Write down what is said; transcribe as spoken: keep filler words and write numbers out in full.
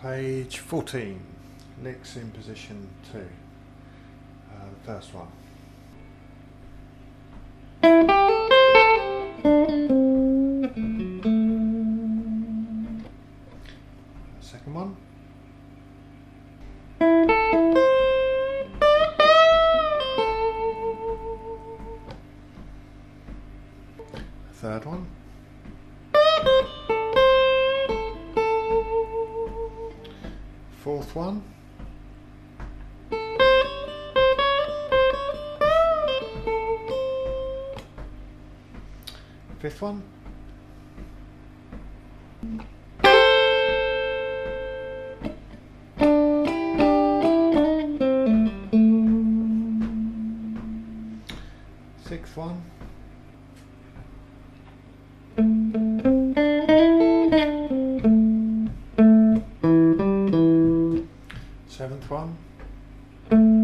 Page fourteen, licks in position two, uh, the first one. The second one. The third one. Fourth one. Fifth one. Sixth one. Seventh one.